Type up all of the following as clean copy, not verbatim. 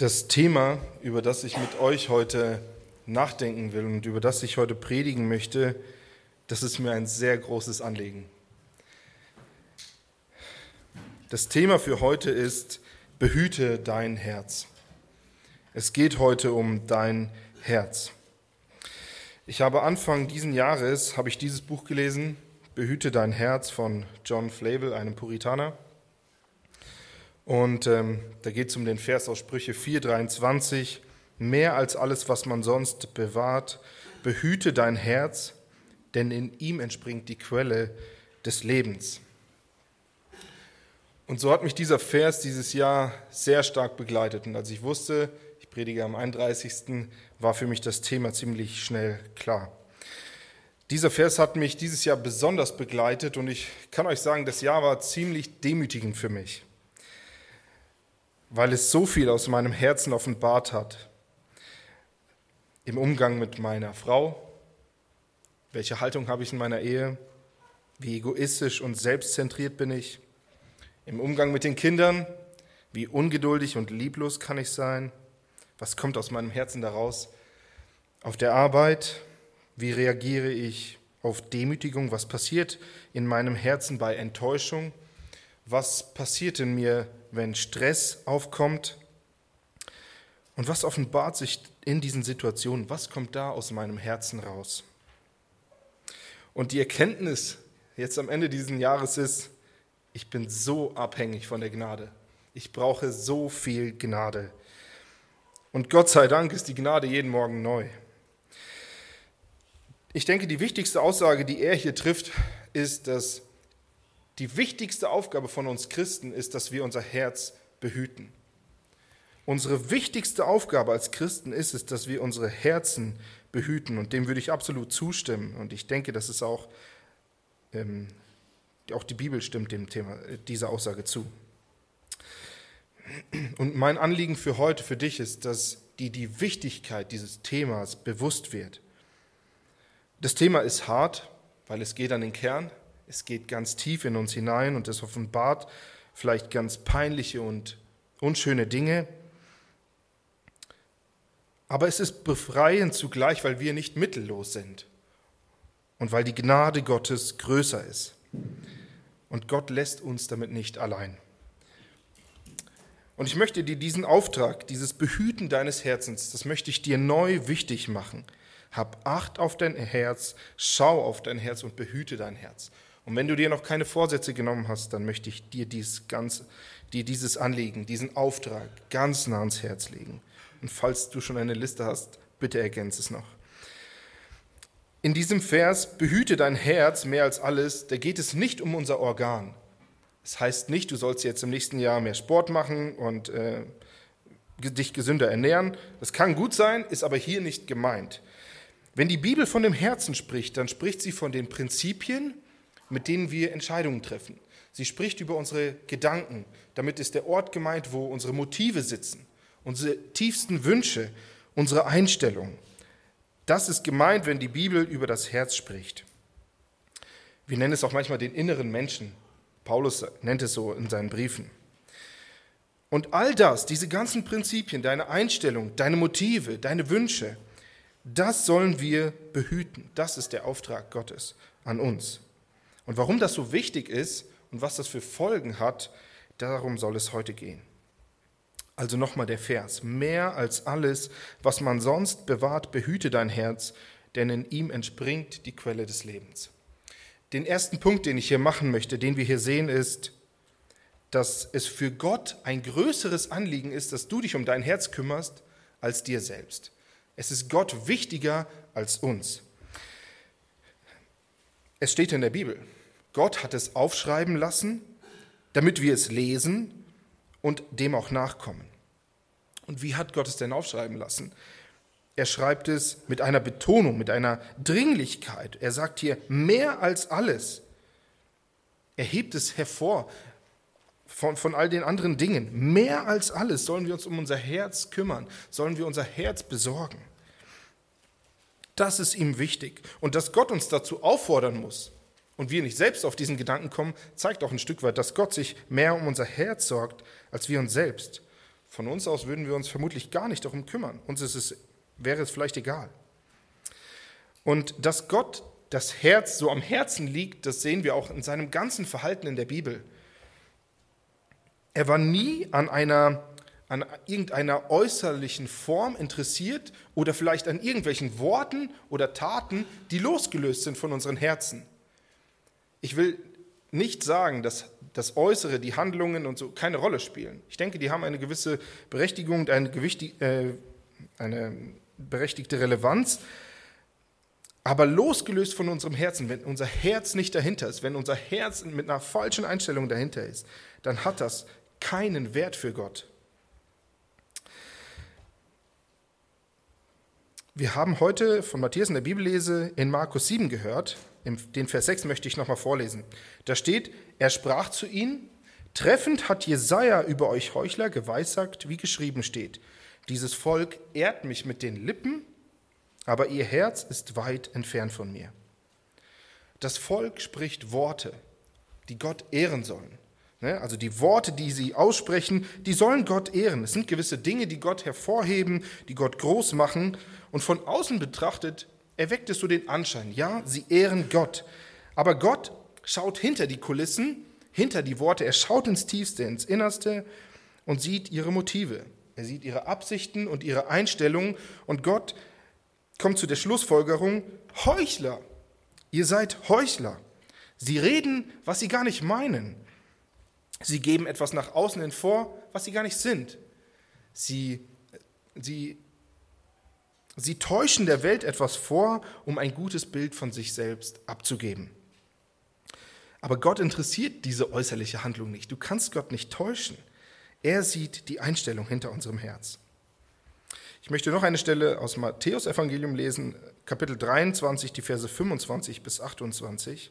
Das Thema, über das ich mit euch heute nachdenken will und über das ich heute predigen möchte, das ist mir ein sehr großes Anliegen. Das Thema für heute ist: Behüte dein Herz. Es geht heute um dein Herz. Ich habe Anfang diesen Jahres dieses Buch gelesen, Behüte dein Herz von John Flavel, einem Puritaner. Und da geht es um den Vers aus Sprüche 4,23. Mehr als alles, was man sonst bewahrt, behüte dein Herz, denn in ihm entspringt die Quelle des Lebens. Und so hat mich dieser Vers dieses Jahr sehr stark begleitet. Und als ich wusste, ich predige am 31., war für mich das Thema ziemlich schnell klar. Dieser Vers hat mich dieses Jahr besonders begleitet und ich kann euch sagen, das Jahr war ziemlich demütigend für mich, weil es so viel aus meinem Herzen offenbart hat. Im Umgang mit meiner Frau, welche Haltung habe ich in meiner Ehe, wie egoistisch und selbstzentriert bin ich, im Umgang mit den Kindern, wie ungeduldig und lieblos kann ich sein, was kommt aus meinem Herzen daraus, auf der Arbeit, wie reagiere ich auf Demütigung, was passiert in meinem Herzen bei Enttäuschung, was passiert in mir, wenn Stress aufkommt und was offenbart sich in diesen Situationen, was kommt da aus meinem Herzen raus. Und die Erkenntnis jetzt am Ende dieses Jahres ist: Ich bin so abhängig von der Gnade. Ich brauche so viel Gnade. Und Gott sei Dank ist die Gnade jeden Morgen neu. Ich denke, die wichtigste Aussage, die er hier trifft, ist, dass die wichtigste Aufgabe von uns Christen ist, dass wir unser Herz behüten. Unsere wichtigste Aufgabe als Christen ist es, dass wir unsere Herzen behüten. Und dem würde ich absolut zustimmen. Und ich denke, dass es auch die Bibel stimmt dem Thema, dieser Aussage zu. Und mein Anliegen für heute, für dich ist, dass die Wichtigkeit dieses Themas bewusst wird. Das Thema ist hart, weil es geht an den Kern. Es geht ganz tief in uns hinein und es offenbart vielleicht ganz peinliche und unschöne Dinge. Aber es ist befreiend zugleich, weil wir nicht mittellos sind und weil die Gnade Gottes größer ist. Und Gott lässt uns damit nicht allein. Und ich möchte dir diesen Auftrag, dieses Behüten deines Herzens, das möchte ich dir neu wichtig machen. Hab Acht auf dein Herz, schau auf dein Herz und behüte dein Herz. Und wenn du dir noch keine Vorsätze genommen hast, dann möchte ich dir dieses Anliegen, diesen Auftrag ganz nah ans Herz legen. Und falls du schon eine Liste hast, bitte ergänze es noch. In diesem Vers, behüte dein Herz mehr als alles, da geht es nicht um unser Organ. Das heißt nicht, du sollst jetzt im nächsten Jahr mehr Sport machen und dich gesünder ernähren. Das kann gut sein, ist aber hier nicht gemeint. Wenn die Bibel von dem Herzen spricht, dann spricht sie von den Prinzipien, mit denen wir Entscheidungen treffen. Sie spricht über unsere Gedanken. Damit ist der Ort gemeint, wo unsere Motive sitzen, unsere tiefsten Wünsche, unsere Einstellung. Das ist gemeint, wenn die Bibel über das Herz spricht. Wir nennen es auch manchmal den inneren Menschen. Paulus nennt es so in seinen Briefen. Und all das, diese ganzen Prinzipien, deine Einstellung, deine Motive, deine Wünsche, das sollen wir behüten. Das ist der Auftrag Gottes an uns. Und warum das so wichtig ist und was das für Folgen hat, darum soll es heute gehen. Also nochmal der Vers. Mehr als alles, was man sonst bewahrt, behüte dein Herz, denn in ihm entspringt die Quelle des Lebens. Den ersten Punkt, den ich hier machen möchte, den wir hier sehen, ist, dass es für Gott ein größeres Anliegen ist, dass du dich um dein Herz kümmerst, als dir selbst. Es ist Gott wichtiger als uns. Es steht in der Bibel, Gott hat es aufschreiben lassen, damit wir es lesen und dem auch nachkommen. Und wie hat Gott es denn aufschreiben lassen? Er schreibt es mit einer Betonung, mit einer Dringlichkeit. Er sagt hier, mehr als alles. Er hebt es hervor von all den anderen Dingen. Mehr als alles sollen wir uns um unser Herz kümmern, sollen wir unser Herz besorgen. Das ist ihm wichtig. Und dass Gott uns dazu auffordern muss und wir nicht selbst auf diesen Gedanken kommen, zeigt auch ein Stück weit, dass Gott sich mehr um unser Herz sorgt, als wir uns selbst. Von uns aus würden wir uns vermutlich gar nicht darum kümmern. Wäre es vielleicht egal. Und dass Gott das Herz so am Herzen liegt, das sehen wir auch in seinem ganzen Verhalten in der Bibel. Er war nie an irgendeiner äußerlichen Form interessiert oder vielleicht an irgendwelchen Worten oder Taten, die losgelöst sind von unseren Herzen. Ich will nicht sagen, dass das Äußere, die Handlungen und so keine Rolle spielen. Ich denke, die haben eine gewisse Berechtigung, eine berechtigte Relevanz. Aber losgelöst von unserem Herzen, wenn unser Herz nicht dahinter ist, wenn unser Herz mit einer falschen Einstellung dahinter ist, dann hat das keinen Wert für Gott. Wir haben heute von Matthäus in der Bibellese in Markus 7 gehört. Den Vers 6 möchte ich nochmal vorlesen. Da steht, er sprach zu ihnen, treffend hat Jesaja über euch Heuchler geweissagt, wie geschrieben steht. Dieses Volk ehrt mich mit den Lippen, aber ihr Herz ist weit entfernt von mir. Das Volk spricht Worte, die Gott ehren sollen. Also die Worte, die sie aussprechen, die sollen Gott ehren. Es sind gewisse Dinge, die Gott hervorheben, die Gott groß machen. Und von außen betrachtet erweckt es so den Anschein, ja, sie ehren Gott. Aber Gott schaut hinter die Kulissen, hinter die Worte. Er schaut ins Tiefste, ins Innerste und sieht ihre Motive. Er sieht ihre Absichten und ihre Einstellungen. Und Gott kommt zu der Schlussfolgerung, Heuchler, ihr seid Heuchler. Sie reden, was sie gar nicht meinen. Sie geben etwas nach außen hin vor, was sie gar nicht sind. Sie täuschen der Welt etwas vor, um ein gutes Bild von sich selbst abzugeben. Aber Gott interessiert diese äußerliche Handlung nicht. Du kannst Gott nicht täuschen. Er sieht die Einstellung hinter unserem Herz. Ich möchte noch eine Stelle aus Matthäus Evangelium lesen, Kapitel 23, die Verse 25 bis 28.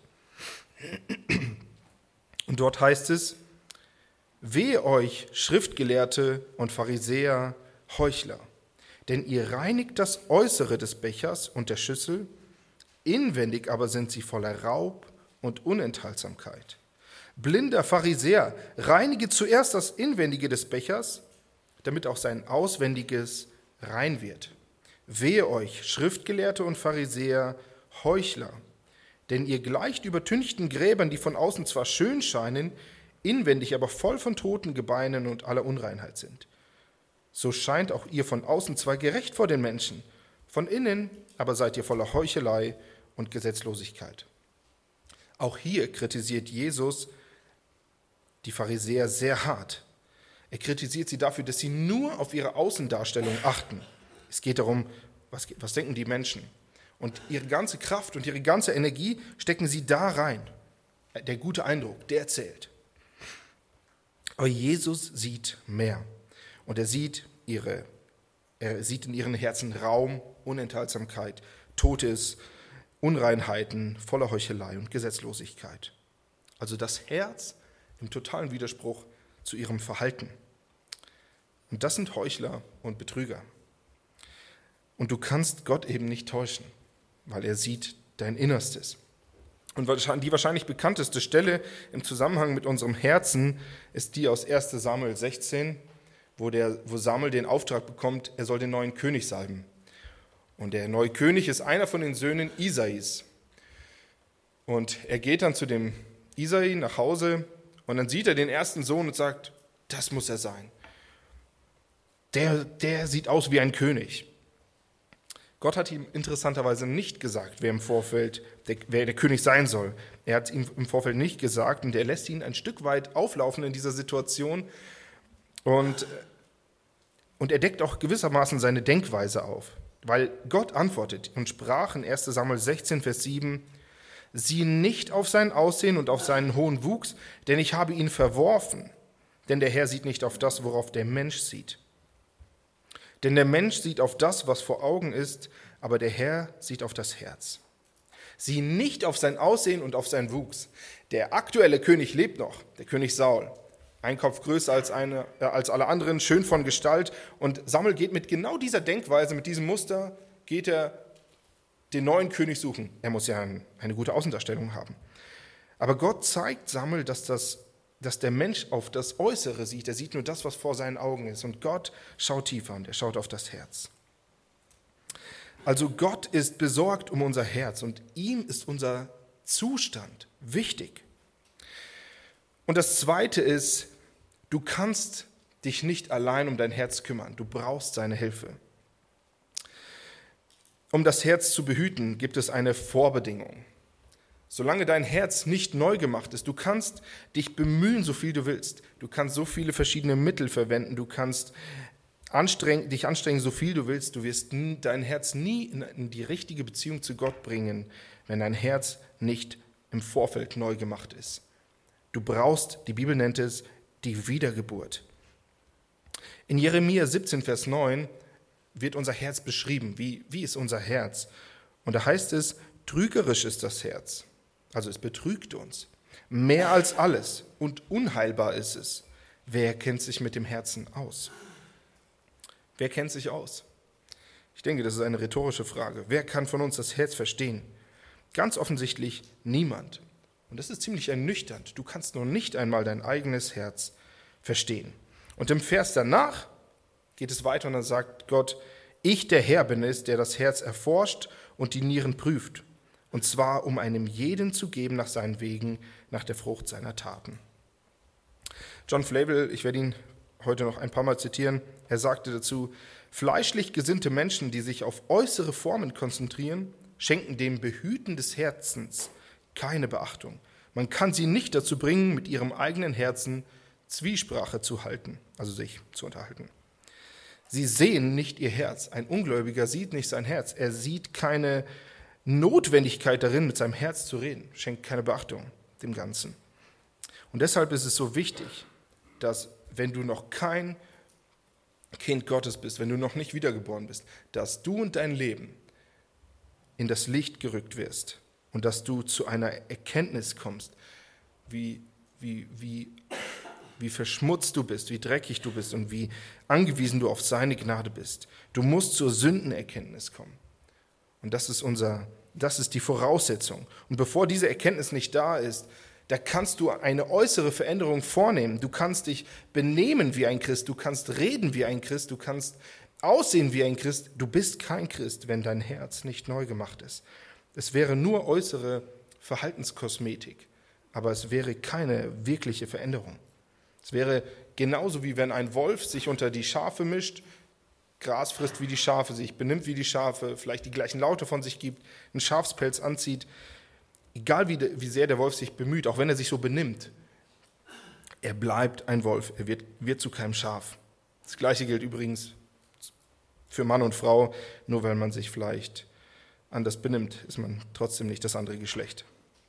Und dort heißt es, wehe euch, Schriftgelehrte und Pharisäer, Heuchler, denn ihr reinigt das Äußere des Bechers und der Schüssel, inwendig aber sind sie voller Raub und Unenthaltsamkeit. Blinder Pharisäer, reinige zuerst das Inwendige des Bechers, damit auch sein Auswendiges rein wird. Wehe euch, Schriftgelehrte und Pharisäer, Heuchler, denn ihr gleicht übertünchten Gräbern, die von außen zwar schön scheinen, inwendig aber voll von toten Gebeinen und aller Unreinheit sind. So scheint auch ihr von außen zwar gerecht vor den Menschen, von innen aber seid ihr voller Heuchelei und Gesetzlosigkeit. Auch hier kritisiert Jesus die Pharisäer sehr hart. Er kritisiert sie dafür, dass sie nur auf ihre Außendarstellung achten. Es geht darum, was denken die Menschen? Und ihre ganze Kraft und ihre ganze Energie stecken sie da rein. Der gute Eindruck, der zählt. Aber Jesus sieht mehr. Und er sieht in ihren Herzen Raum, Unenthaltsamkeit, Totes, Unreinheiten, voller Heuchelei und Gesetzlosigkeit. Also das Herz im totalen Widerspruch zu ihrem Verhalten. Und das sind Heuchler und Betrüger. Und du kannst Gott eben nicht täuschen, weil er sieht dein Innerstes. Und die wahrscheinlich bekannteste Stelle im Zusammenhang mit unserem Herzen ist die aus 1. Samuel 16, wo Samuel den Auftrag bekommt, er soll den neuen König salben. Und der neue König ist einer von den Söhnen Isais. Und er geht dann zu dem Isai nach Hause und dann sieht er den ersten Sohn und sagt, das muss er sein. Der sieht aus wie ein König. Gott hat ihm interessanterweise nicht gesagt, wer der König sein soll. Er hat ihm im Vorfeld nicht gesagt und er lässt ihn ein Stück weit auflaufen in dieser Situation und er deckt auch gewissermaßen seine Denkweise auf. Weil Gott antwortet und sprach in 1. Samuel 16, Vers 7, sieh nicht auf sein Aussehen und auf seinen hohen Wuchs, denn ich habe ihn verworfen. Denn der Herr sieht nicht auf das, worauf der Mensch sieht. Denn der Mensch sieht auf das, was vor Augen ist, aber der Herr sieht auf das Herz. Sieh nicht auf sein Aussehen und auf seinen Wuchs. Der aktuelle König lebt noch, der König Saul. Ein Kopf größer als alle anderen, schön von Gestalt. Und Samuel geht mit genau dieser Denkweise, mit diesem Muster, geht er den neuen König suchen. Er muss ja eine gute Außendarstellung haben. Aber Gott zeigt Samuel, dass das dass der Mensch auf das Äußere sieht. Er sieht nur das, was vor seinen Augen ist. Und Gott schaut tiefer und er schaut auf das Herz. Also Gott ist besorgt um unser Herz und ihm ist unser Zustand wichtig. Und das Zweite ist, du kannst dich nicht allein um dein Herz kümmern. Du brauchst seine Hilfe. Um das Herz zu behüten, gibt es eine Vorbedingung. Solange dein Herz nicht neu gemacht ist, du kannst dich bemühen, so viel du willst. Du kannst so viele verschiedene Mittel verwenden. Du kannst dich anstrengen, so viel du willst. Du wirst dein Herz nie in die richtige Beziehung zu Gott bringen, wenn dein Herz nicht im Vorfeld neu gemacht ist. Du brauchst, die Bibel nennt es, die Wiedergeburt. In Jeremia 17, Vers 9 wird unser Herz beschrieben. Wie ist unser Herz? Und da heißt es, trügerisch ist das Herz. Also es betrügt uns. Mehr als alles und unheilbar ist es. Wer kennt sich mit dem Herzen aus? Wer kennt sich aus? Ich denke, das ist eine rhetorische Frage. Wer kann von uns das Herz verstehen? Ganz offensichtlich niemand. Und das ist ziemlich ernüchternd. Du kannst noch nicht einmal dein eigenes Herz verstehen. Und im Vers danach geht es weiter und dann sagt Gott, ich, der Herr, bin es, der das Herz erforscht und die Nieren prüft. Und zwar, um einem jeden zu geben nach seinen Wegen, nach der Frucht seiner Taten. John Flavel, ich werde ihn heute noch ein paar Mal zitieren, er sagte dazu, fleischlich gesinnte Menschen, die sich auf äußere Formen konzentrieren, schenken dem Behüten des Herzens keine Beachtung. Man kann sie nicht dazu bringen, mit ihrem eigenen Herzen Zwiesprache zu halten, also sich zu unterhalten. Sie sehen nicht ihr Herz. Ein Ungläubiger sieht nicht sein Herz. Er sieht keine Notwendigkeit darin, mit seinem Herz zu reden, schenkt keine Beachtung dem Ganzen. Und deshalb ist es so wichtig, dass wenn du noch kein Kind Gottes bist, wenn du noch nicht wiedergeboren bist, dass du und dein Leben in das Licht gerückt wirst und dass du zu einer Erkenntnis kommst, wie verschmutzt du bist, wie dreckig du bist und wie angewiesen du auf seine Gnade bist. Du musst zur Sündenerkenntnis kommen. Und das ist die Voraussetzung. Und bevor diese Erkenntnis nicht da ist, da kannst du eine äußere Veränderung vornehmen. Du kannst dich benehmen wie ein Christ, du kannst reden wie ein Christ, du kannst aussehen wie ein Christ. Du bist kein Christ, wenn dein Herz nicht neu gemacht ist. Es wäre nur äußere Verhaltenskosmetik, aber es wäre keine wirkliche Veränderung. Es wäre genauso wie wenn ein Wolf sich unter die Schafe mischt, Gras frisst wie die Schafe, sich benimmt wie die Schafe, vielleicht die gleichen Laute von sich gibt, einen Schafspelz anzieht. Egal wie sehr der Wolf sich bemüht, auch wenn er sich so benimmt, er bleibt ein Wolf, er wird zu keinem Schaf. Das Gleiche gilt übrigens für Mann und Frau, nur weil man sich vielleicht anders benimmt, ist man trotzdem nicht das andere Geschlecht.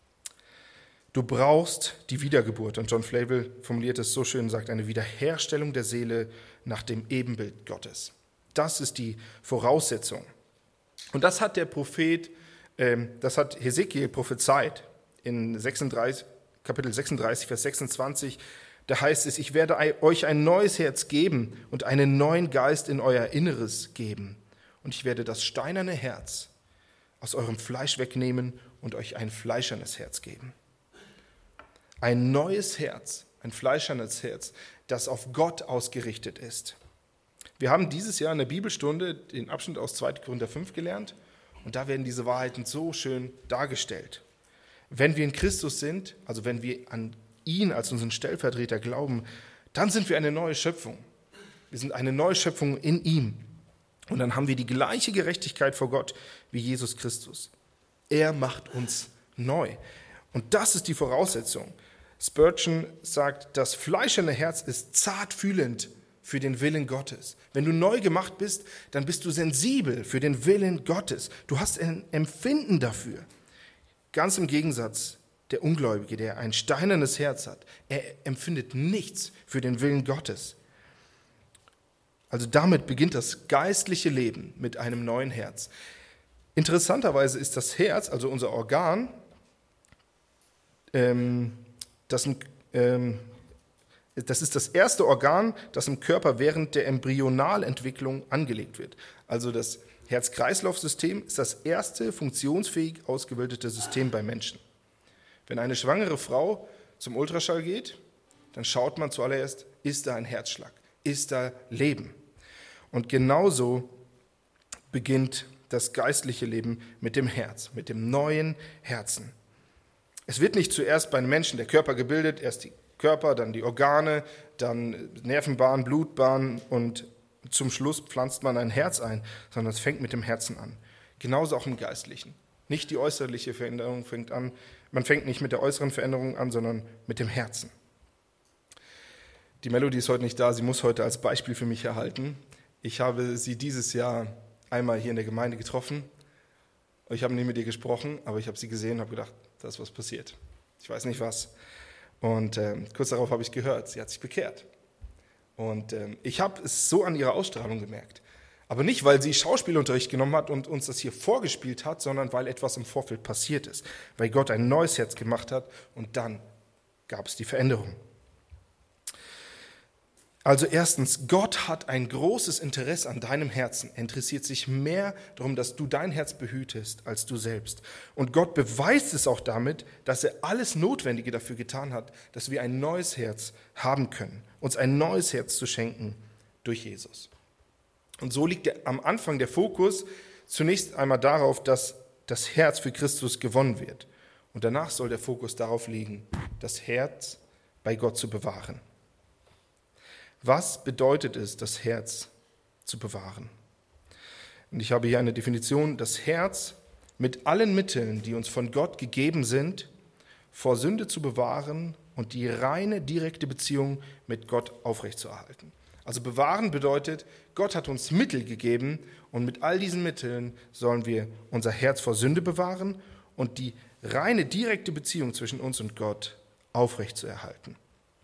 Du brauchst die Wiedergeburt. Und John Flavel formuliert es so schön, sagt, eine Wiederherstellung der Seele nach dem Ebenbild Gottes. Das ist die Voraussetzung. Und das hat der Prophet, das hat Hesekiel prophezeit in Kapitel 36, Vers 26. Da heißt es, ich werde euch ein neues Herz geben und einen neuen Geist in euer Inneres geben. Und ich werde das steinerne Herz aus eurem Fleisch wegnehmen und euch ein fleischernes Herz geben. Ein neues Herz, ein fleischernes Herz, das auf Gott ausgerichtet ist. Wir haben dieses Jahr in der Bibelstunde den Abschnitt aus 2. Korinther 5 gelernt und da werden diese Wahrheiten so schön dargestellt. Wenn wir in Christus sind, also wenn wir an ihn als unseren Stellvertreter glauben, dann sind wir eine neue Schöpfung. Wir sind eine neue Schöpfung in ihm. Und dann haben wir die gleiche Gerechtigkeit vor Gott wie Jesus Christus. Er macht uns neu. Und das ist die Voraussetzung. Spurgeon sagt, das fleischerne Herz ist zartfühlend für den Willen Gottes. Wenn du neu gemacht bist, dann bist du sensibel für den Willen Gottes. Du hast ein Empfinden dafür. Ganz im Gegensatz der Ungläubige, der ein steinernes Herz hat. Er empfindet nichts für den Willen Gottes. Also damit beginnt das geistliche Leben mit einem neuen Herz. Interessanterweise ist das Herz, also unser Organ, das ist das erste Organ, das im Körper während der Embryonalentwicklung angelegt wird. Also das Herz-Kreislauf-System ist das erste funktionsfähig ausgebildete System bei Menschen. Wenn eine schwangere Frau zum Ultraschall geht, dann schaut man zuallererst, ist da ein Herzschlag? Ist da Leben? Und genauso beginnt das geistliche Leben mit dem Herz, mit dem neuen Herzen. Es wird nicht zuerst bei einem Menschen der Körper gebildet, erst die Körper, dann die Organe, dann Nervenbahn, Blutbahn und zum Schluss pflanzt man ein Herz ein, sondern es fängt mit dem Herzen an. Genauso auch im Geistlichen. Nicht die äußerliche Veränderung fängt an, man fängt nicht mit der äußeren Veränderung an, sondern mit dem Herzen. Die Melodie ist heute nicht da, sie muss heute als Beispiel für mich erhalten. Ich habe sie dieses Jahr einmal hier in der Gemeinde getroffen. Ich habe nicht mit ihr gesprochen, aber ich habe sie gesehen und habe gedacht, da ist was passiert. Ich weiß nicht was. Und kurz darauf habe ich gehört, sie hat sich bekehrt. Und ich habe es so an ihrer Ausstrahlung gemerkt. Aber nicht, weil sie Schauspielunterricht genommen hat und uns das hier vorgespielt hat, sondern weil etwas im Vorfeld passiert ist. Weil Gott ein neues Herz gemacht hat und dann gab es die Veränderung. Also erstens, Gott hat ein großes Interesse an deinem Herzen. Er interessiert sich mehr darum, dass du dein Herz behütest, als du selbst. Und Gott beweist es auch damit, dass er alles Notwendige dafür getan hat, dass wir ein neues Herz haben können, uns ein neues Herz zu schenken durch Jesus. Und so liegt am Anfang der Fokus zunächst einmal darauf, dass das Herz für Christus gewonnen wird. Und danach soll der Fokus darauf liegen, das Herz bei Gott zu bewahren. Was bedeutet es, das Herz zu bewahren? Und ich habe hier eine Definition: Das Herz mit allen Mitteln, die uns von Gott gegeben sind, vor Sünde zu bewahren und die reine, direkte Beziehung mit Gott aufrechtzuerhalten. Also bewahren bedeutet, Gott hat uns Mittel gegeben und mit all diesen Mitteln sollen wir unser Herz vor Sünde bewahren und die reine, direkte Beziehung zwischen uns und Gott aufrechtzuerhalten.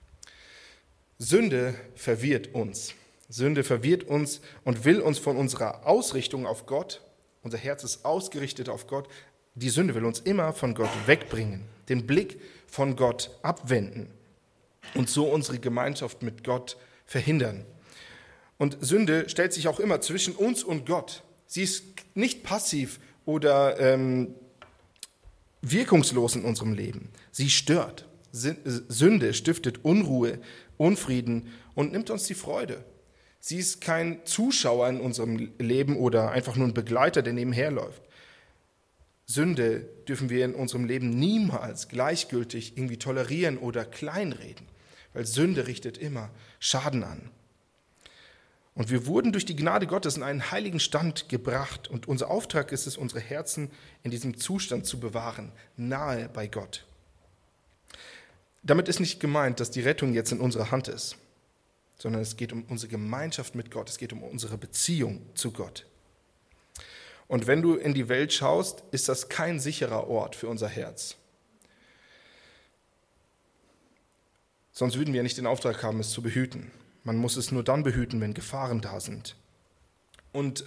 Sünde verwirrt uns. Sünde verwirrt uns und will uns von unserer Ausrichtung auf Gott, unser Herz ist ausgerichtet auf Gott, die Sünde will uns immer von Gott wegbringen, den Blick von Gott abwenden und so unsere Gemeinschaft mit Gott verhindern. Und Sünde stellt sich auch immer zwischen uns und Gott. Sie ist nicht passiv oder wirkungslos in unserem Leben. Sie stört. Sünde stiftet Unruhe, Unfrieden und nimmt uns die Freude. Sie ist kein Zuschauer in unserem Leben oder einfach nur ein Begleiter, der nebenher läuft. Sünde dürfen wir in unserem Leben niemals gleichgültig irgendwie tolerieren oder kleinreden, weil Sünde richtet immer Schaden an. Und wir wurden durch die Gnade Gottes in einen heiligen Stand gebracht und unser Auftrag ist es, unsere Herzen in diesem Zustand zu bewahren, nahe bei Gott. Damit ist nicht gemeint, dass die Rettung jetzt in unserer Hand ist, sondern es geht um unsere Gemeinschaft mit Gott, es geht um unsere Beziehung zu Gott. Und wenn du in die Welt schaust, ist das kein sicherer Ort für unser Herz. Sonst würden wir nicht den Auftrag haben, es zu behüten. Man muss es nur dann behüten, wenn Gefahren da sind. Und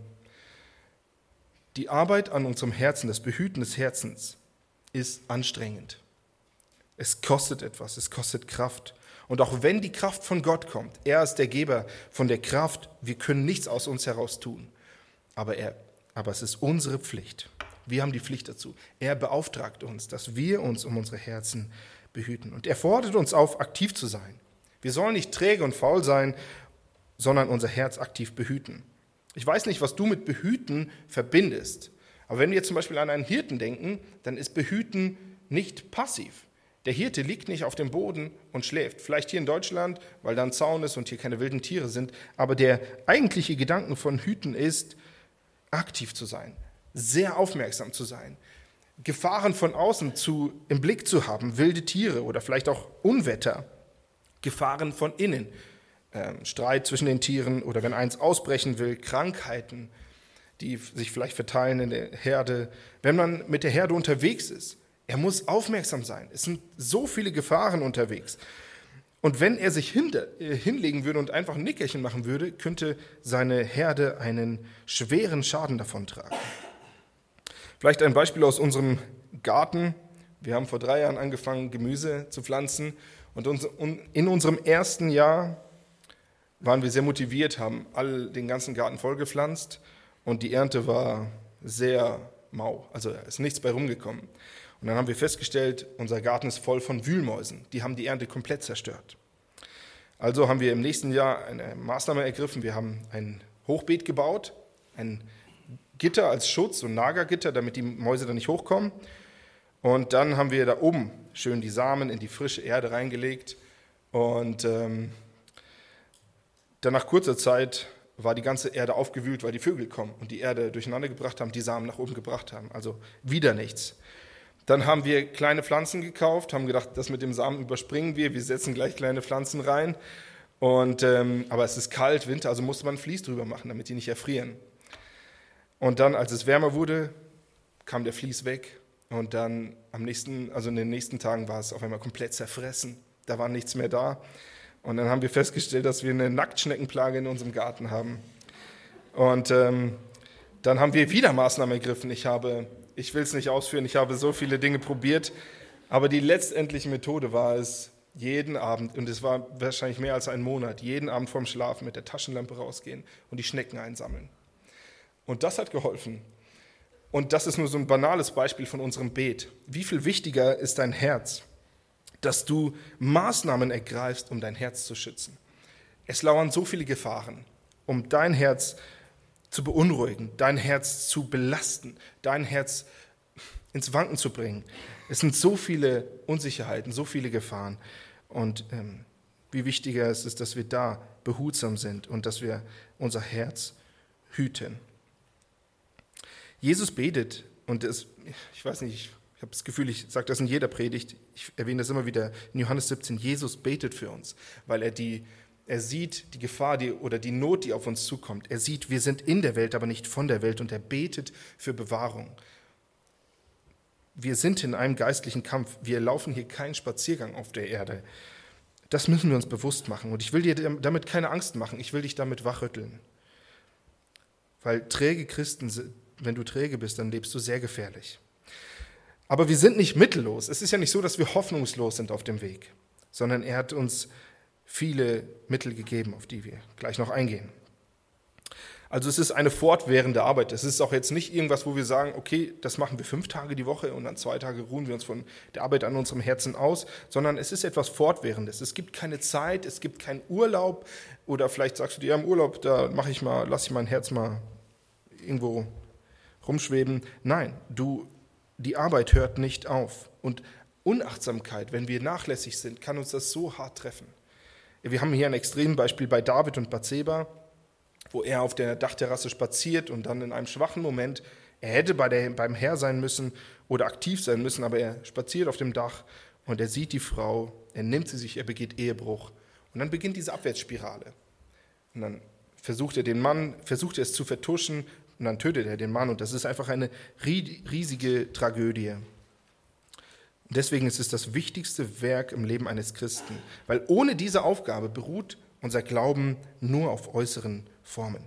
die Arbeit an unserem Herzen, das Behüten des Herzens, ist anstrengend. Es kostet etwas, es kostet Kraft. Und auch wenn die Kraft von Gott kommt, er ist der Geber von der Kraft, wir können nichts aus uns heraus tun. Aber es ist unsere Pflicht. Wir haben die Pflicht dazu. Er beauftragt uns, dass wir uns um unsere Herzen behüten. Und er fordert uns auf, aktiv zu sein. Wir sollen nicht träge und faul sein, sondern unser Herz aktiv behüten. Ich weiß nicht, was du mit behüten verbindest. Aber wenn wir zum Beispiel an einen Hirten denken, dann ist behüten nicht passiv. Der Hirte liegt nicht auf dem Boden und schläft. Vielleicht hier in Deutschland, weil da ein Zaun ist und hier keine wilden Tiere sind. Aber der eigentliche Gedanke von Hüten ist, aktiv zu sein, sehr aufmerksam zu sein, Gefahren von außen im Blick zu haben, wilde Tiere oder vielleicht auch Unwetter, Gefahren von innen, Streit zwischen den Tieren oder wenn eins ausbrechen will, Krankheiten, die sich vielleicht verteilen in der Herde. Wenn man mit der Herde unterwegs ist, er muss aufmerksam sein. Es sind so viele Gefahren unterwegs. Und wenn er sich hinlegen würde und einfach ein Nickerchen machen würde, könnte seine Herde einen schweren Schaden davontragen. Vielleicht ein Beispiel aus unserem Garten. Wir haben vor 3 Jahren angefangen, Gemüse zu pflanzen. Und in unserem ersten Jahr waren wir sehr motiviert, haben den ganzen Garten vollgepflanzt. Und die Ernte war sehr mau, also ist nichts bei rumgekommen. Und Und dann haben wir festgestellt, unser Garten ist voll von Wühlmäusen. Die haben die Ernte komplett zerstört. Also haben wir im nächsten Jahr eine Maßnahme ergriffen. Wir haben ein Hochbeet gebaut, ein Gitter als Schutz, so ein Nagergitter, damit die Mäuse da nicht hochkommen. Und dann haben wir da oben schön die Samen in die frische Erde reingelegt. Und dann nach kurzer Zeit war die ganze Erde aufgewühlt, weil die Vögel kommen und die Erde durcheinander gebracht haben, die Samen nach oben gebracht haben. Also wieder nichts. Dann haben wir kleine Pflanzen gekauft, haben gedacht, das mit dem Samen überspringen wir setzen gleich kleine Pflanzen rein. Aber es ist kalt, Winter, also musste man ein Vlies drüber machen, damit die nicht erfrieren. Und dann, als es wärmer wurde, kam der Vlies weg. Und dann in den nächsten Tagen war es auf einmal komplett zerfressen. Da war nichts mehr da. Und dann haben wir festgestellt, dass wir eine Nacktschneckenplage in unserem Garten haben. Und dann haben wir wieder Maßnahmen ergriffen. Ich will es nicht ausführen, ich habe so viele Dinge probiert. Aber die letztendliche Methode war es, jeden Abend, und es war wahrscheinlich mehr als einen Monat, jeden Abend vorm Schlafen mit der Taschenlampe rausgehen und die Schnecken einsammeln. Und das hat geholfen. Und das ist nur so ein banales Beispiel von unserem Beet. Wie viel wichtiger ist dein Herz, dass du Maßnahmen ergreifst, um dein Herz zu schützen. Es lauern so viele Gefahren, um dein Herz zu beunruhigen, dein Herz zu belasten, dein Herz ins Wanken zu bringen. Es sind so viele Unsicherheiten, so viele Gefahren. Und wie wichtiger es ist, dass wir da behutsam sind und dass wir unser Herz hüten. Jesus betet, und ich weiß nicht, ich habe das Gefühl, ich sage das in jeder Predigt, ich erwähne das immer wieder in Johannes 17, Jesus betet für uns, weil er sieht die Gefahr oder die Not, die auf uns zukommt. Er sieht, wir sind in der Welt, aber nicht von der Welt, und er betet für Bewahrung. Wir sind in einem geistlichen Kampf. Wir laufen hier keinen Spaziergang auf der Erde. Das müssen wir uns bewusst machen. Und ich will dir damit keine Angst machen. Ich will dich damit wachrütteln. Weil träge Christen, wenn du träge bist, dann lebst du sehr gefährlich. Aber wir sind nicht mittellos. Es ist ja nicht so, dass wir hoffnungslos sind auf dem Weg, sondern er hat uns viele Mittel gegeben, auf die wir gleich noch eingehen. Also es ist eine fortwährende Arbeit. Es ist auch jetzt nicht irgendwas, wo wir sagen, okay, das machen wir 5 Tage die Woche und dann 2 Tage ruhen wir uns von der Arbeit an unserem Herzen aus, sondern es ist etwas Fortwährendes. Es gibt keine Zeit, es gibt keinen Urlaub, oder vielleicht sagst du dir, ja, im Urlaub, da lasse ich mein Herz mal irgendwo rumschweben. Nein, die Arbeit hört nicht auf. Und Unachtsamkeit, wenn wir nachlässig sind, kann uns das so hart treffen. Wir haben hier ein Extrembeispiel bei David und Bathseba, wo er auf der Dachterrasse spaziert und dann in einem schwachen Moment, er hätte beim Herr sein müssen oder aktiv sein müssen, aber er spaziert auf dem Dach und er sieht die Frau, er nimmt sie sich, er begeht Ehebruch. Und dann beginnt diese Abwärtspirale. Und dann versucht er es zu vertuschen und dann tötet er den Mann. Und das ist einfach eine riesige Tragödie. Und deswegen ist es das wichtigste Werk im Leben eines Christen, weil ohne diese Aufgabe beruht unser Glauben nur auf äußeren Formen.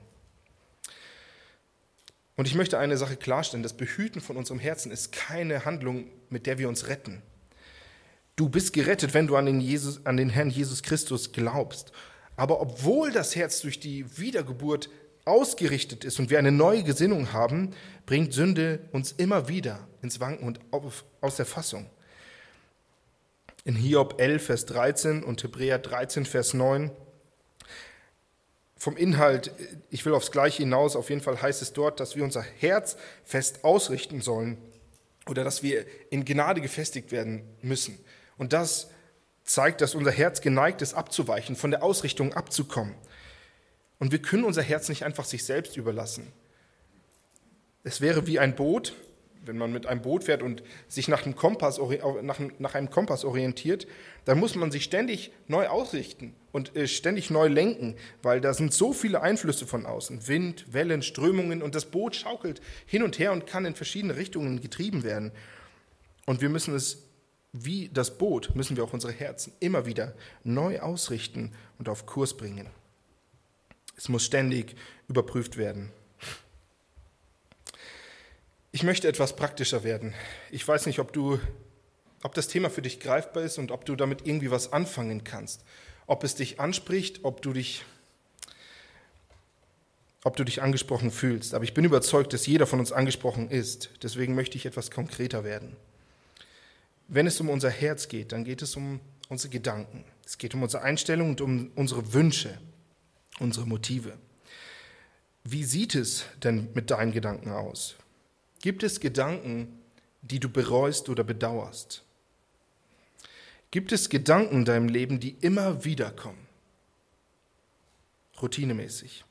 Und ich möchte eine Sache klarstellen, das Behüten von unserem Herzen ist keine Handlung, mit der wir uns retten. Du bist gerettet, wenn du an den Herrn Jesus Christus glaubst. Aber obwohl das Herz durch die Wiedergeburt ausgerichtet ist und wir eine neue Gesinnung haben, bringt Sünde uns immer wieder ins Wanken und aus der Fassung. In Hiob 11, Vers 13 und Hebräer 13, Vers 9. Vom Inhalt, ich will aufs Gleiche hinaus, auf jeden Fall heißt es dort, dass wir unser Herz fest ausrichten sollen oder dass wir in Gnade gefestigt werden müssen. Und das zeigt, dass unser Herz geneigt ist, abzuweichen, von der Ausrichtung abzukommen. Und wir können unser Herz nicht einfach sich selbst überlassen. Es wäre wie ein Boot, wenn man mit einem Boot fährt und sich nach einem Kompass orientiert, dann muss man sich ständig neu ausrichten und ständig neu lenken, weil da sind so viele Einflüsse von außen, Wind, Wellen, Strömungen, und das Boot schaukelt hin und her und kann in verschiedene Richtungen getrieben werden. Und wir müssen es, wie das Boot, müssen wir auch unsere Herzen immer wieder neu ausrichten und auf Kurs bringen. Es muss ständig überprüft werden. Ich möchte etwas praktischer werden. Ich weiß nicht, ob das Thema für dich greifbar ist und ob du damit irgendwie was anfangen kannst. Ob es dich anspricht, ob du dich angesprochen fühlst. Aber ich bin überzeugt, dass jeder von uns angesprochen ist. Deswegen möchte ich etwas konkreter werden. Wenn es um unser Herz geht, dann geht es um unsere Gedanken. Es geht um unsere Einstellung und um unsere Wünsche, unsere Motive. Wie sieht es denn mit deinen Gedanken aus? Gibt es Gedanken, die du bereust oder bedauerst? Gibt es Gedanken in deinem Leben, die immer wieder kommen? Routinemäßig.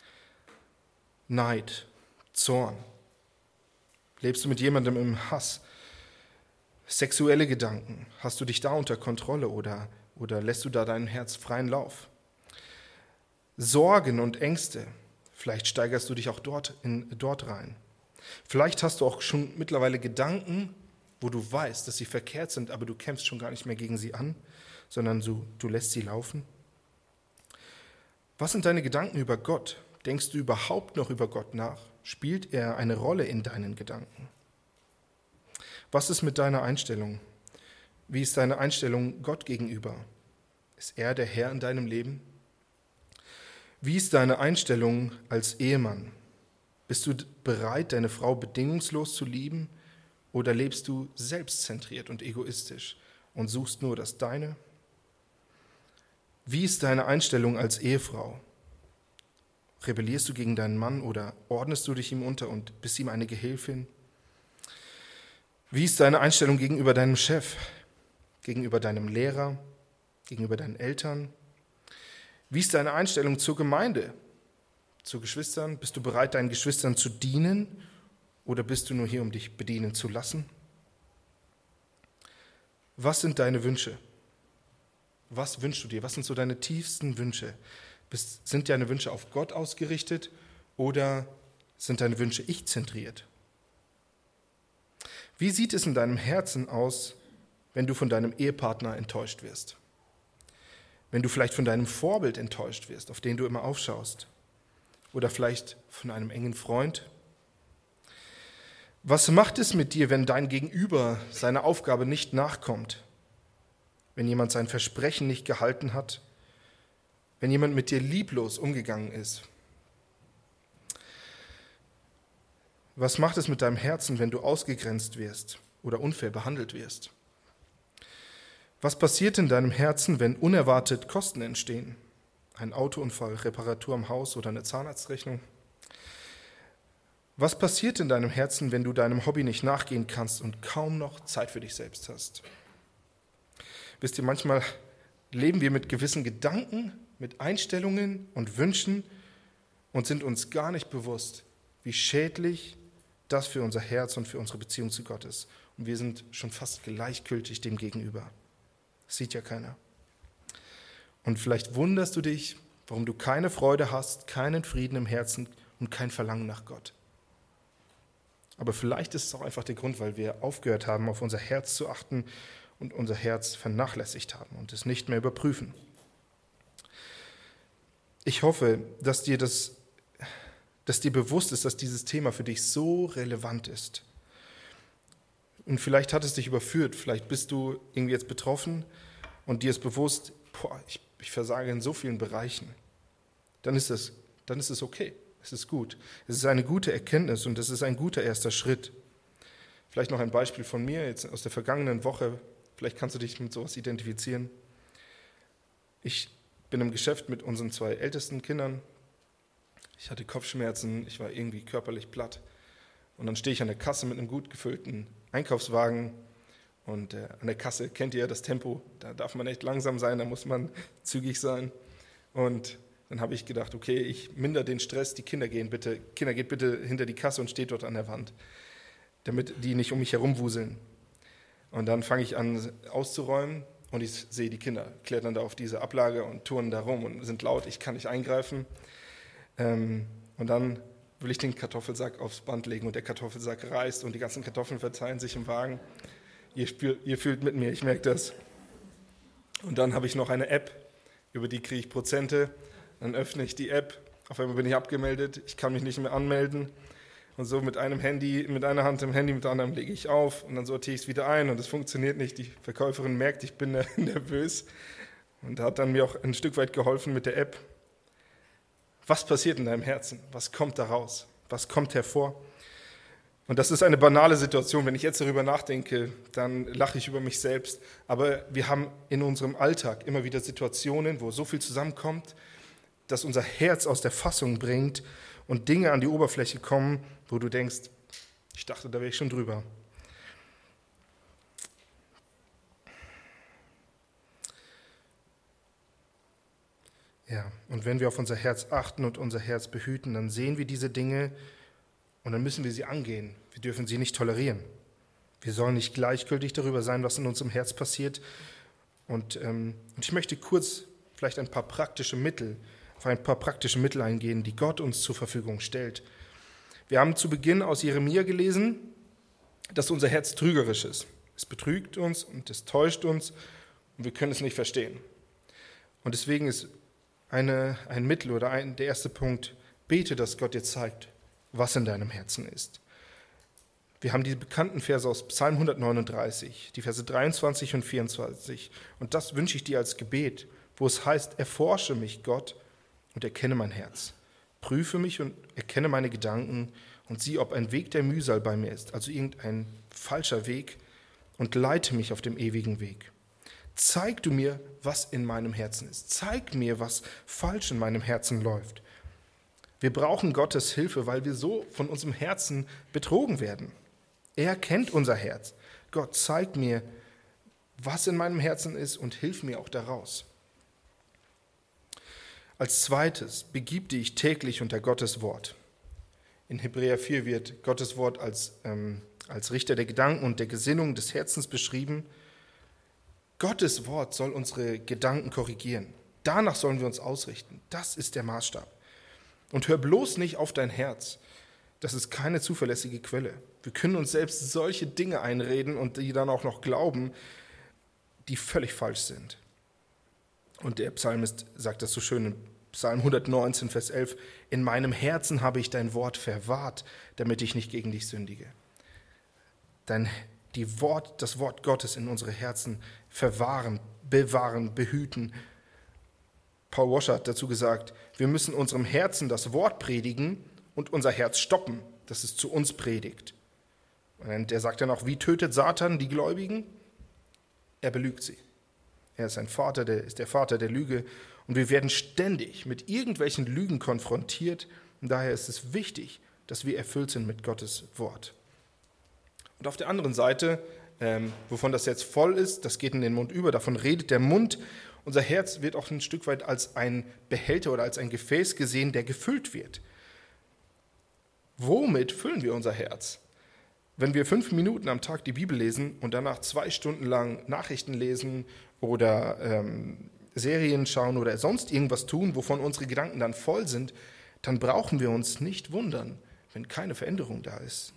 Neid, Zorn. Lebst du mit jemandem im Hass? Sexuelle Gedanken. Hast du dich da unter Kontrolle oder lässt du da dein Herz freien Lauf? Sorgen und Ängste. Vielleicht steigerst du dich auch dort rein. Vielleicht hast du auch schon mittlerweile Gedanken, wo du weißt, dass sie verkehrt sind, aber du kämpfst schon gar nicht mehr gegen sie an, sondern du lässt sie laufen. Was sind deine Gedanken über Gott? Denkst du überhaupt noch über Gott nach? Spielt er eine Rolle in deinen Gedanken? Was ist mit deiner Einstellung? Wie ist deine Einstellung Gott gegenüber? Ist er der Herr in deinem Leben? Wie ist deine Einstellung als Ehemann? Bist du bereit, deine Frau bedingungslos zu lieben oder lebst du selbstzentriert und egoistisch und suchst nur das Deine? Wie ist deine Einstellung als Ehefrau? Rebellierst du gegen deinen Mann oder ordnest du dich ihm unter und bist ihm eine Gehilfin? Wie ist deine Einstellung gegenüber deinem Chef, gegenüber deinem Lehrer, gegenüber deinen Eltern? Wie ist deine Einstellung zur Gemeinde, zu Geschwistern? Bist du bereit, deinen Geschwistern zu dienen oder bist du nur hier, um dich bedienen zu lassen? Was sind deine Wünsche? Was wünschst du dir? Was sind so deine tiefsten Wünsche? Sind deine Wünsche auf Gott ausgerichtet oder sind deine Wünsche ich-zentriert? Wie sieht es in deinem Herzen aus, wenn du von deinem Ehepartner enttäuscht wirst? Wenn du vielleicht von deinem Vorbild enttäuscht wirst, auf den du immer aufschaust? Oder vielleicht von einem engen Freund? Was macht es mit dir, wenn dein Gegenüber seiner Aufgabe nicht nachkommt? Wenn jemand sein Versprechen nicht gehalten hat? Wenn jemand mit dir lieblos umgegangen ist? Was macht es mit deinem Herzen, wenn du ausgegrenzt wirst oder unfair behandelt wirst? Was passiert in deinem Herzen, wenn unerwartet Kosten entstehen? Ein Autounfall, Reparatur am Haus oder eine Zahnarztrechnung? Was passiert in deinem Herzen, wenn du deinem Hobby nicht nachgehen kannst und kaum noch Zeit für dich selbst hast? Wisst ihr, manchmal leben wir mit gewissen Gedanken, mit Einstellungen und Wünschen und sind uns gar nicht bewusst, wie schädlich das für unser Herz und für unsere Beziehung zu Gott ist. Und wir sind schon fast gleichgültig dem gegenüber. Das sieht ja keiner. Und vielleicht wunderst du dich, warum du keine Freude hast, keinen Frieden im Herzen und kein Verlangen nach Gott. Aber vielleicht ist es auch einfach der Grund, weil wir aufgehört haben, auf unser Herz zu achten und unser Herz vernachlässigt haben und es nicht mehr überprüfen. Ich hoffe, dass dir bewusst ist, dass dieses Thema für dich so relevant ist. Und vielleicht hat es dich überführt, vielleicht bist du irgendwie jetzt betroffen und dir ist bewusst, ich versage in so vielen Bereichen. Dann ist es okay, es ist gut. Es ist eine gute Erkenntnis und es ist ein guter erster Schritt. Vielleicht noch ein Beispiel von mir, jetzt aus der vergangenen Woche, vielleicht kannst du dich mit sowas identifizieren. Ich bin im Geschäft mit unseren 2 ältesten Kindern. Ich hatte Kopfschmerzen, ich war irgendwie körperlich platt. Und dann stehe ich an der Kasse mit einem gut gefüllten Einkaufswagen. Und an der Kasse kennt ihr ja das Tempo, da darf man echt langsam sein, da muss man zügig sein. Und dann habe ich gedacht, okay, ich mindere den Stress, Kinder geht bitte hinter die Kasse und steht dort an der Wand, damit die nicht um mich herumwuseln. Und dann fange ich an auszuräumen und ich sehe, die Kinder klettern da auf diese Ablage und turnen da rum und sind laut, ich kann nicht eingreifen. Und dann will ich den Kartoffelsack aufs Band legen und der Kartoffelsack reißt und die ganzen Kartoffeln verteilen sich im Wagen. Ihr fühlt mit mir, ich merke das. Und dann habe ich noch eine App, über die kriege ich Prozente. Dann öffne ich die App, auf einmal bin ich abgemeldet, ich kann mich nicht mehr anmelden. Und so mit einer Hand im Handy, mit der anderen lege ich auf und dann sortiere ich es wieder ein und es funktioniert nicht. Die Verkäuferin merkt, ich bin nervös und hat dann mir auch ein Stück weit geholfen mit der App. Was passiert in deinem Herzen? Was kommt da raus? Was kommt hervor? Und das ist eine banale Situation. Wenn ich jetzt darüber nachdenke, dann lache ich über mich selbst. Aber wir haben in unserem Alltag immer wieder Situationen, wo so viel zusammenkommt, dass unser Herz aus der Fassung bringt und Dinge an die Oberfläche kommen, wo du denkst, ich dachte, da wäre ich schon drüber. Ja, und wenn wir auf unser Herz achten und unser Herz behüten, dann sehen wir diese Dinge und dann müssen wir sie angehen. Wir dürfen sie nicht tolerieren. Wir sollen nicht gleichgültig darüber sein, was in unserem Herz passiert. Und ich möchte kurz vielleicht auf ein paar praktische Mittel eingehen, die Gott uns zur Verfügung stellt. Wir haben zu Beginn aus Jeremia gelesen, dass unser Herz trügerisch ist. Es betrügt uns und es täuscht uns und wir können es nicht verstehen. Und deswegen ist ein Mittel oder der erste Punkt, bete, dass Gott dir zeigt, was in deinem Herzen ist. Wir haben die bekannten Verse aus Psalm 139, die Verse 23 und 24. Und das wünsche ich dir als Gebet, wo es heißt, erforsche mich, Gott, und erkenne mein Herz. Prüfe mich und erkenne meine Gedanken und sieh, ob ein Weg der Mühsal bei mir ist, also irgendein falscher Weg, und leite mich auf dem ewigen Weg. Zeig du mir, was in meinem Herzen ist. Zeig mir, was falsch in meinem Herzen läuft. Wir brauchen Gottes Hilfe, weil wir so von unserem Herzen betrogen werden. Er kennt unser Herz. Gott, zeig mir, was in meinem Herzen ist und hilf mir auch daraus. Als zweites, begib dich täglich unter Gottes Wort. In Hebräer 4 wird Gottes Wort als Richter der Gedanken und der Gesinnung des Herzens beschrieben. Gottes Wort soll unsere Gedanken korrigieren. Danach sollen wir uns ausrichten. Das ist der Maßstab. Und hör bloß nicht auf dein Herz. Das ist keine zuverlässige Quelle. Wir können uns selbst solche Dinge einreden und die dann auch noch glauben, die völlig falsch sind. Und der Psalmist sagt das so schön in Psalm 119, Vers 11, in meinem Herzen habe ich dein Wort verwahrt, damit ich nicht gegen dich sündige. Das Wort Gottes in unsere Herzen verwahren, bewahren, behüten. Paul Washer hat dazu gesagt, wir müssen unserem Herzen das Wort predigen und unser Herz stoppen, dass es zu uns predigt. Und er sagt dann auch, wie tötet Satan die Gläubigen? Er belügt sie. Er ist der Vater der Lüge und wir werden ständig mit irgendwelchen Lügen konfrontiert. Und daher ist es wichtig, dass wir erfüllt sind mit Gottes Wort. Und auf der anderen Seite, wovon das jetzt voll ist, das geht in den Mund über, davon redet der Mund. Unser Herz wird auch ein Stück weit als ein Behälter oder als ein Gefäß gesehen, der gefüllt wird. Womit füllen wir unser Herz? Wenn wir 5 Minuten am Tag die Bibel lesen und danach 2 Stunden lang Nachrichten lesen oder Serien schauen oder sonst irgendwas tun, wovon unsere Gedanken dann voll sind, dann brauchen wir uns nicht wundern, wenn keine Veränderung da ist.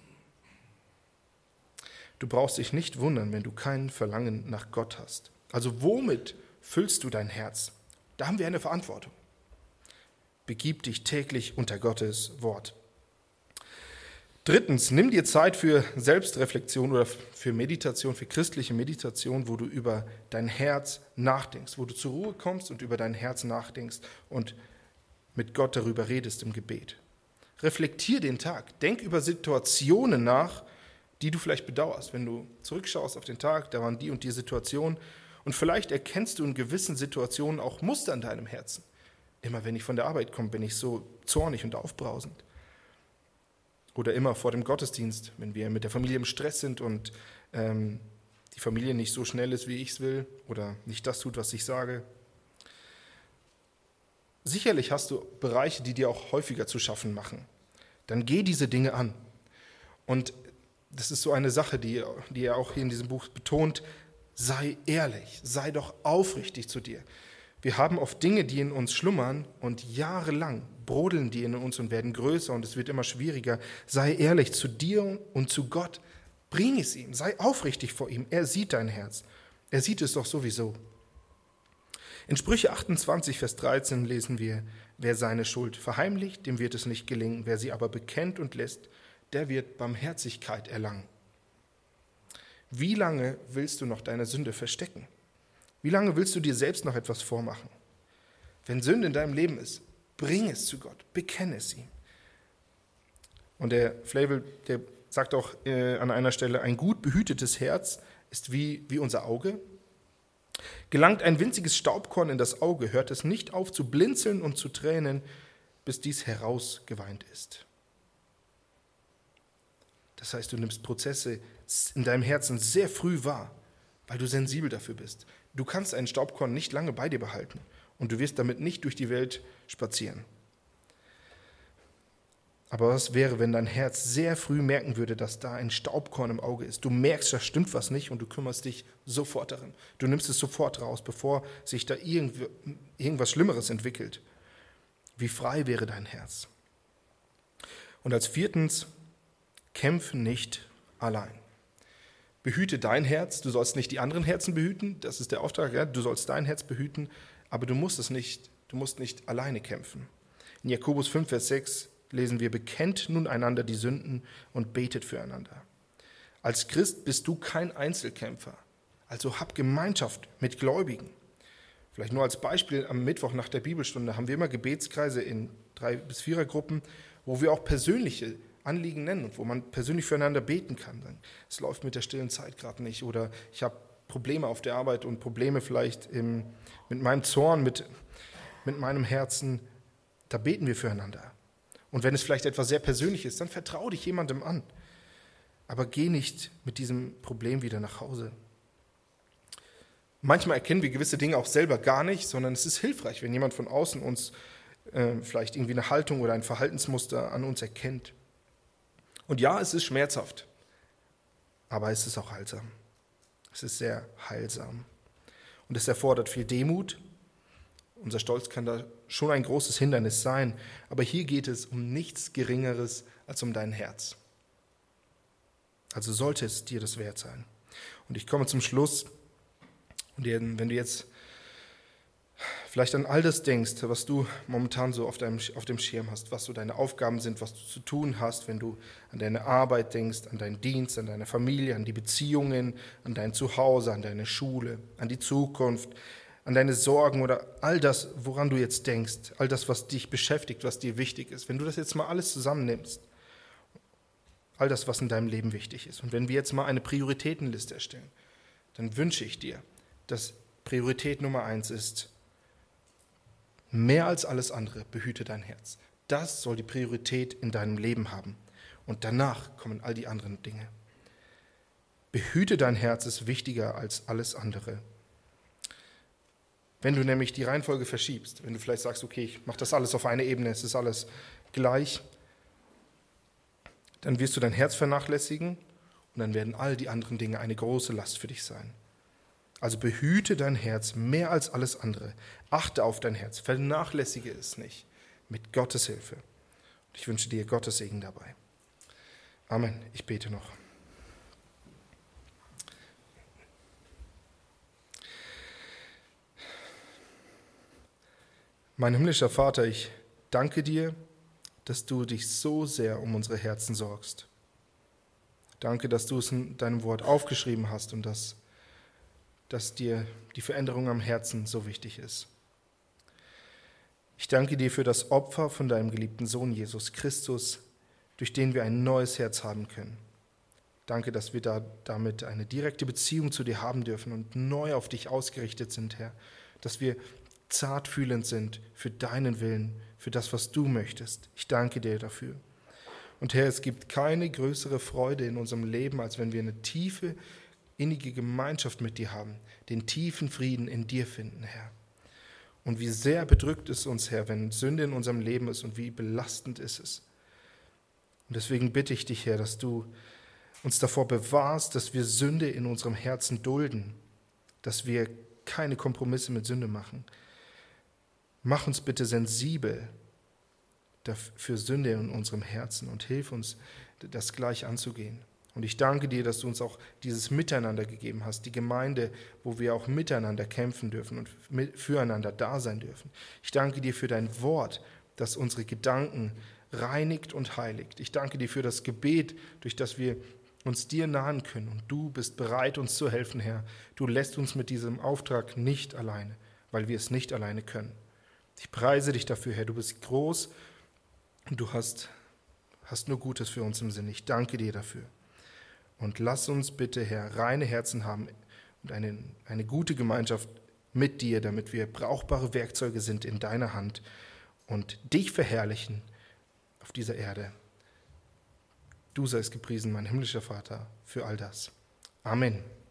Du brauchst dich nicht wundern, wenn du kein Verlangen nach Gott hast. Also womit füllst du dein Herz? Da haben wir eine Verantwortung. Begib dich täglich unter Gottes Wort. Drittens, nimm dir Zeit für Selbstreflexion oder für Meditation, für christliche Meditation, wo du über dein Herz nachdenkst, wo du zur Ruhe kommst und über dein Herz nachdenkst und mit Gott darüber redest im Gebet. Reflektier den Tag, denk über Situationen nach, die du vielleicht bedauerst. Wenn du zurückschaust auf den Tag, da waren die und die Situationen und vielleicht erkennst du in gewissen Situationen auch Muster in deinem Herzen. Immer wenn ich von der Arbeit komme, bin ich so zornig und aufbrausend. Oder immer vor dem Gottesdienst, wenn wir mit der Familie im Stress sind und die Familie nicht so schnell ist, wie ich es will oder nicht das tut, was ich sage. Sicherlich hast du Bereiche, die dir auch häufiger zu schaffen machen. Dann geh diese Dinge an. Und das ist so eine Sache, die er auch hier in diesem Buch betont, sei ehrlich, sei doch aufrichtig zu dir. Wir haben oft Dinge, die in uns schlummern und jahrelang brodeln die in uns und werden größer und es wird immer schwieriger. Sei ehrlich zu dir und zu Gott. Bring es ihm, sei aufrichtig vor ihm. Er sieht dein Herz. Er sieht es doch sowieso. In Sprüche 28, Vers 13 lesen wir, wer seine Schuld verheimlicht, dem wird es nicht gelingen. Wer sie aber bekennt und lässt, der wird Barmherzigkeit erlangen. Wie lange willst du noch deine Sünde verstecken? Wie lange willst du dir selbst noch etwas vormachen? Wenn Sünde in deinem Leben ist, bring es zu Gott, bekenne es ihm. Und der Flavel, der sagt auch an einer Stelle, ein gut behütetes Herz ist wie unser Auge. Gelangt ein winziges Staubkorn in das Auge, hört es nicht auf zu blinzeln und zu tränen, bis dies herausgeweint ist. Das heißt, du nimmst Prozesse in deinem Herzen sehr früh wahr, weil du sensibel dafür bist. Du kannst einen Staubkorn nicht lange bei dir behalten und du wirst damit nicht durch die Welt spazieren. Aber was wäre, wenn dein Herz sehr früh merken würde, dass da ein Staubkorn im Auge ist? Du merkst, da stimmt was nicht und du kümmerst dich sofort darin. Du nimmst es sofort raus, bevor sich da irgendwas Schlimmeres entwickelt. Wie frei wäre dein Herz? Und als viertens, kämpfe nicht allein. Behüte dein Herz, du sollst nicht die anderen Herzen behüten, das ist der Auftrag, ja? Du sollst dein Herz behüten, aber du musst nicht alleine kämpfen. In Jakobus 5, Vers 6 lesen wir, bekennt nun einander die Sünden und betet füreinander. Als Christ bist du kein Einzelkämpfer, also hab Gemeinschaft mit Gläubigen. Vielleicht nur als Beispiel, am Mittwoch nach der Bibelstunde haben wir immer Gebetskreise in 3- bis 4er-Gruppen, wo wir auch persönliche Anliegen nennen und wo man persönlich füreinander beten kann. Es läuft mit der stillen Zeit gerade nicht oder ich habe Probleme auf der Arbeit und Probleme vielleicht mit meinem Zorn, mit meinem Herzen. Da beten wir füreinander. Und wenn es vielleicht etwas sehr Persönliches ist, dann vertraue dich jemandem an. Aber geh nicht mit diesem Problem wieder nach Hause. Manchmal erkennen wir gewisse Dinge auch selber gar nicht, sondern es ist hilfreich, wenn jemand von außen uns vielleicht irgendwie eine Haltung oder ein Verhaltensmuster an uns erkennt. Und ja, es ist schmerzhaft, aber es ist auch heilsam. Es ist sehr heilsam. Und es erfordert viel Demut. Unser Stolz kann da schon ein großes Hindernis sein, aber hier geht es um nichts Geringeres als um dein Herz. Also sollte es dir das wert sein. Und ich komme zum Schluss. Und wenn du jetzt vielleicht an all das denkst, was du momentan so auf dem Schirm hast, was so deine Aufgaben sind, was du zu tun hast, wenn du an deine Arbeit denkst, an deinen Dienst, an deine Familie, an die Beziehungen, an dein Zuhause, an deine Schule, an die Zukunft, an deine Sorgen oder all das, woran du jetzt denkst, all das, was dich beschäftigt, was dir wichtig ist, wenn du das jetzt mal alles zusammennimmst, all das, was in deinem Leben wichtig ist, und wenn wir jetzt mal eine Prioritätenliste erstellen, dann wünsche ich dir, dass Priorität Nummer 1 ist, mehr als alles andere behüte dein Herz. Das soll die Priorität in deinem Leben haben. Und danach kommen all die anderen Dinge. Behüte dein Herz ist wichtiger als alles andere. Wenn du nämlich die Reihenfolge verschiebst, wenn du vielleicht sagst, okay, ich mache das alles auf eine Ebene, es ist alles gleich, dann wirst du dein Herz vernachlässigen und dann werden all die anderen Dinge eine große Last für dich sein. Also behüte dein Herz mehr als alles andere. Achte auf dein Herz, vernachlässige es nicht, mit Gottes Hilfe. Ich wünsche dir Gottes Segen dabei. Amen. Ich bete noch. Mein himmlischer Vater, ich danke dir, dass du dich so sehr um unsere Herzen sorgst. Danke, dass du es in deinem Wort aufgeschrieben hast und dass dir die Veränderung am Herzen so wichtig ist. Ich danke dir für das Opfer von deinem geliebten Sohn Jesus Christus, durch den wir ein neues Herz haben können. Danke, dass wir damit eine direkte Beziehung zu dir haben dürfen und neu auf dich ausgerichtet sind, Herr. Dass wir zartfühlend sind für deinen Willen, für das, was du möchtest. Ich danke dir dafür. Und Herr, es gibt keine größere Freude in unserem Leben, als wenn wir eine tiefe, innige Gemeinschaft mit dir haben, den tiefen Frieden in dir finden, Herr. Und wie sehr bedrückt es uns, Herr, wenn Sünde in unserem Leben ist und wie belastend ist es. Und deswegen bitte ich dich, Herr, dass du uns davor bewahrst, dass wir Sünde in unserem Herzen dulden, dass wir keine Kompromisse mit Sünde machen. Mach uns bitte sensibel für Sünde in unserem Herzen und hilf uns, das gleich anzugehen. Und ich danke dir, dass du uns auch dieses Miteinander gegeben hast, die Gemeinde, wo wir auch miteinander kämpfen dürfen und füreinander da sein dürfen. Ich danke dir für dein Wort, das unsere Gedanken reinigt und heiligt. Ich danke dir für das Gebet, durch das wir uns dir nahen können. Und du bist bereit, uns zu helfen, Herr. Du lässt uns mit diesem Auftrag nicht alleine, weil wir es nicht alleine können. Ich preise dich dafür, Herr. Du bist groß und du hast hast nur Gutes für uns im Sinn. Ich danke dir dafür. Und lass uns bitte, Herr, reine Herzen haben und eine gute Gemeinschaft mit dir, damit wir brauchbare Werkzeuge sind in deiner Hand und dich verherrlichen auf dieser Erde. Du seist gepriesen, mein himmlischer Vater, für all das. Amen.